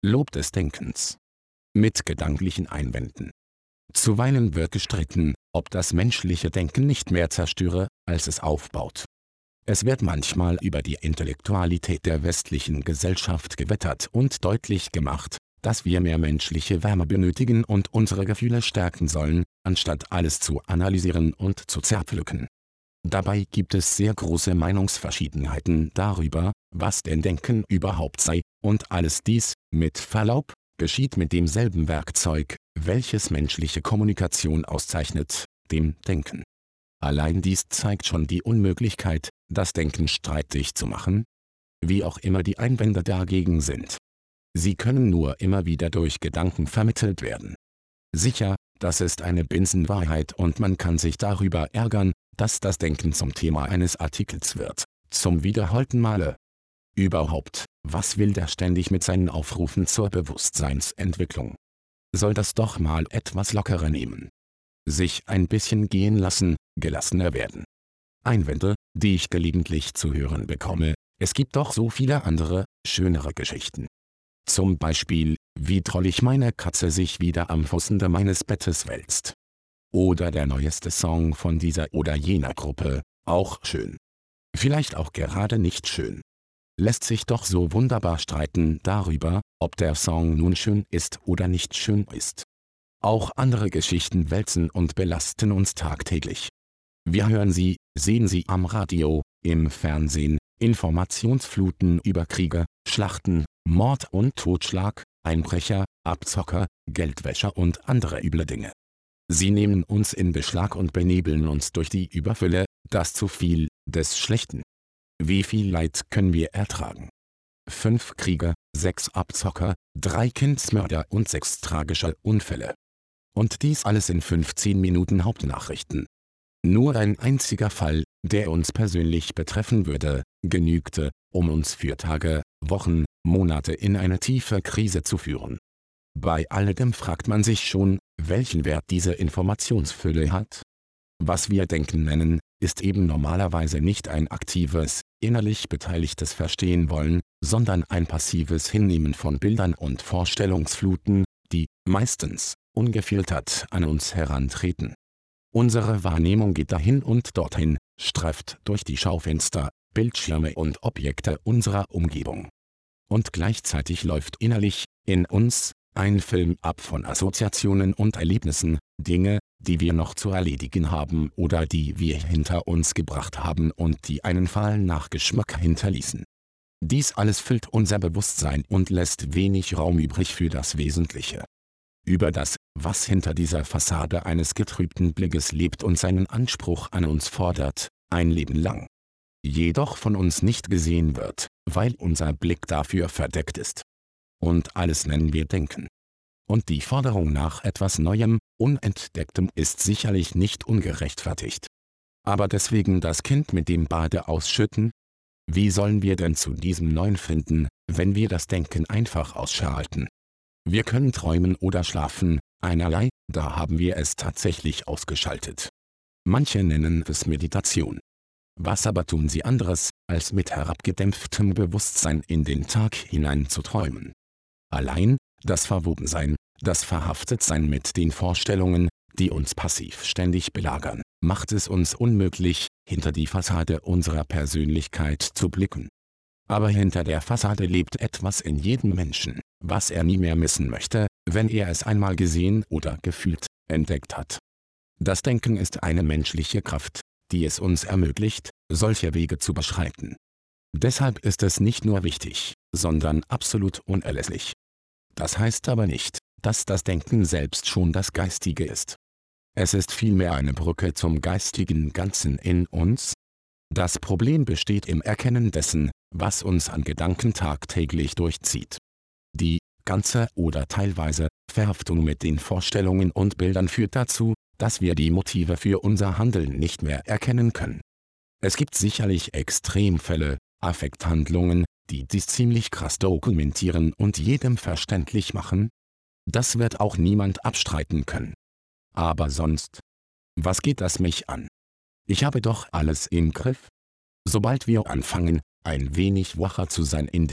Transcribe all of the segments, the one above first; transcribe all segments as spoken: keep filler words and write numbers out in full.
Lob des Denkens. Mit gedanklichen Einwänden. Zuweilen wird gestritten, ob das menschliche Denken nicht mehr zerstöre, als es aufbaut. Es wird manchmal über die Intellektualität der westlichen Gesellschaft gewettert und deutlich gemacht, dass wir mehr menschliche Wärme benötigen und unsere Gefühle stärken sollen, anstatt alles zu analysieren und zu zerpflücken. Dabei gibt es sehr große Meinungsverschiedenheiten darüber, was denn Denken überhaupt sei, und alles dies, mit Verlaub, geschieht mit demselben Werkzeug, welches menschliche Kommunikation auszeichnet, dem Denken. Allein dies zeigt schon die Unmöglichkeit, das Denken streitig zu machen, wie auch immer die Einwände dagegen sind. Sie können nur immer wieder durch Gedanken vermittelt werden. Sicher, das ist eine Binsenwahrheit und man kann sich darüber ärgern, dass das Denken zum Thema eines Artikels wird, zum wiederholten Male. Überhaupt, was will der ständig mit seinen Aufrufen zur Bewusstseinsentwicklung? Soll das doch mal etwas lockerer nehmen. Sich ein bisschen gehen lassen, gelassener werden. Einwände, die ich gelegentlich zu hören bekomme: Es gibt doch so viele andere, schönere Geschichten. Zum Beispiel, wie drollig meine Katze sich wieder am Fußende meines Bettes wälzt. Oder der neueste Song von dieser oder jener Gruppe, auch schön. Vielleicht auch gerade nicht schön. Lässt sich doch so wunderbar streiten darüber, ob der Song nun schön ist oder nicht schön ist. Auch andere Geschichten wälzen und belasten uns tagtäglich. Wir hören sie, sehen sie am Radio, im Fernsehen, Informationsfluten über Kriege, Schlachten, Mord und Totschlag, Einbrecher, Abzocker, Geldwäscher und andere üble Dinge. Sie nehmen uns in Beschlag und benebeln uns durch die Überfülle, das zu viel, des Schlechten. Wie viel Leid können wir ertragen? Fünf Kriege, sechs Abzocker, drei Kindsmörder und sechs tragische Unfälle. Und dies alles in fünfzehn Minuten Hauptnachrichten. Nur ein einziger Fall, der uns persönlich betreffen würde, genügte, um uns für Tage, Wochen, Monate in eine tiefe Krise zu führen. Bei alledem fragt man sich schon, welchen Wert diese Informationsfülle hat. Was wir Denken nennen, ist eben normalerweise nicht ein aktives, innerlich beteiligtes Verstehen wollen, sondern ein passives Hinnehmen von Bildern und Vorstellungsfluten, die, meistens, ungefiltert an uns herantreten. Unsere Wahrnehmung geht dahin und dorthin, streift durch die Schaufenster, Bildschirme und Objekte unserer Umgebung. Und gleichzeitig läuft innerlich, in uns, ein Film ab von Assoziationen und Erlebnissen, Dinge, die wir noch zu erledigen haben oder die wir hinter uns gebracht haben und die einen fahlen Nachgeschmack hinterließen. Dies alles füllt unser Bewusstsein und lässt wenig Raum übrig für das Wesentliche. Über das, was hinter dieser Fassade eines getrübten Blickes lebt und seinen Anspruch an uns fordert, ein Leben lang. Jedoch von uns nicht gesehen wird, weil unser Blick dafür verdeckt ist. Und alles nennen wir Denken. Und die Forderung nach etwas Neuem, Unentdecktem ist sicherlich nicht ungerechtfertigt. Aber deswegen das Kind mit dem Bade ausschütten? Wie sollen wir denn zu diesem Neuen finden, wenn wir das Denken einfach ausschalten? Wir können träumen oder schlafen, einerlei, da haben wir es tatsächlich ausgeschaltet. Manche nennen es Meditation. Was aber tun sie anderes, als mit herabgedämpftem Bewusstsein in den Tag hinein zu träumen? Allein, das Verwobensein, das Verhaftetsein mit den Vorstellungen, die uns passiv ständig belagern, macht es uns unmöglich, hinter die Fassade unserer Persönlichkeit zu blicken. Aber hinter der Fassade lebt etwas in jedem Menschen, was er nie mehr missen möchte, wenn er es einmal gesehen oder gefühlt, entdeckt hat. Das Denken ist eine menschliche Kraft, die es uns ermöglicht, solche Wege zu beschreiten. Deshalb ist es nicht nur wichtig, sondern absolut unerlässlich. Das heißt aber nicht, dass das Denken selbst schon das Geistige ist. Es ist vielmehr eine Brücke zum geistigen Ganzen in uns. Das Problem besteht im Erkennen dessen, was uns an Gedanken tagtäglich durchzieht. Die, ganze oder teilweise, Verhaftung mit den Vorstellungen und Bildern führt dazu, dass wir die Motive für unser Handeln nicht mehr erkennen können. Es gibt sicherlich Extremfälle, Affekthandlungen, die dies ziemlich krass dokumentieren und jedem verständlich machen. Das wird auch niemand abstreiten können. Aber sonst? Was geht das mich an? Ich habe doch alles im Griff. Sobald wir anfangen, ein wenig wacher zu sein in dem,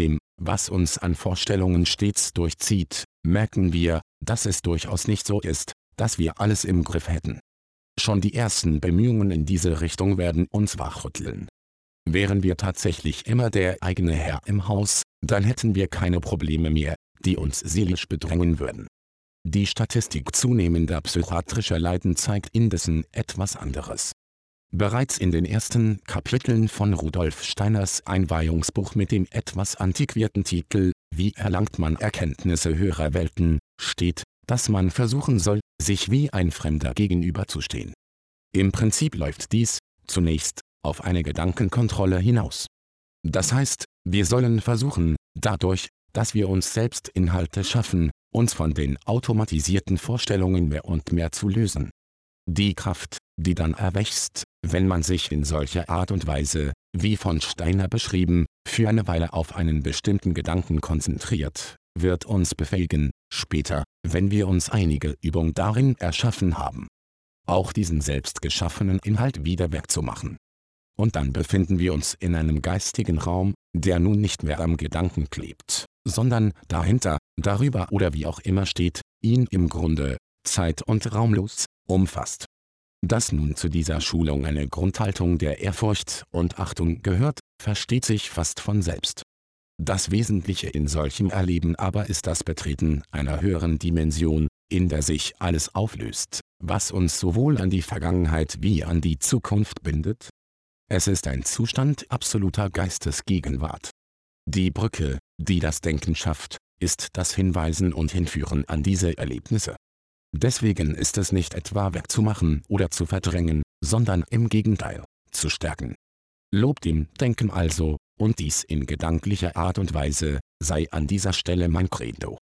was uns an Vorstellungen stets durchzieht, merken wir, dass es durchaus nicht so ist, dass wir alles im Griff hätten. Schon die ersten Bemühungen in diese Richtung werden uns wachrütteln. Wären wir tatsächlich immer der eigene Herr im Haus, dann hätten wir keine Probleme mehr, die uns seelisch bedrängen würden. Die Statistik zunehmender psychiatrischer Leiden zeigt indessen etwas anderes. Bereits in den ersten Kapiteln von Rudolf Steiners Einweihungsbuch mit dem etwas antiquierten Titel »Wie erlangt man Erkenntnisse höherer Welten« steht, dass man versuchen soll, sich wie ein Fremder gegenüberzustehen. Im Prinzip läuft dies, zunächst, auf eine Gedankenkontrolle hinaus. Das heißt, wir sollen versuchen, dadurch, dass wir uns selbst Inhalte schaffen, uns von den automatisierten Vorstellungen mehr und mehr zu lösen. Die Kraft, die dann erwächst, wenn man sich in solcher Art und Weise, wie von Steiner beschrieben, für eine Weile auf einen bestimmten Gedanken konzentriert, wird uns befähigen, später, wenn wir uns einige Übung darin erschaffen haben, auch diesen selbst geschaffenen Inhalt wieder wegzumachen. Und dann befinden wir uns in einem geistigen Raum, der nun nicht mehr am Gedanken klebt, sondern dahinter, darüber oder wie auch immer steht, ihn im Grunde, zeit- und raumlos, umfasst. Dass nun zu dieser Schulung eine Grundhaltung der Ehrfurcht und Achtung gehört, versteht sich fast von selbst. Das Wesentliche in solchem Erleben aber ist das Betreten einer höheren Dimension, in der sich alles auflöst, was uns sowohl an die Vergangenheit wie an die Zukunft bindet. Es ist ein Zustand absoluter Geistesgegenwart. Die Brücke, die das Denken schafft, ist das Hinweisen und Hinführen an diese Erlebnisse. Deswegen ist es nicht etwa wegzumachen oder zu verdrängen, sondern im Gegenteil, zu stärken. Lob dem Denken also, und dies in gedanklicher Art und Weise, sei an dieser Stelle mein Credo.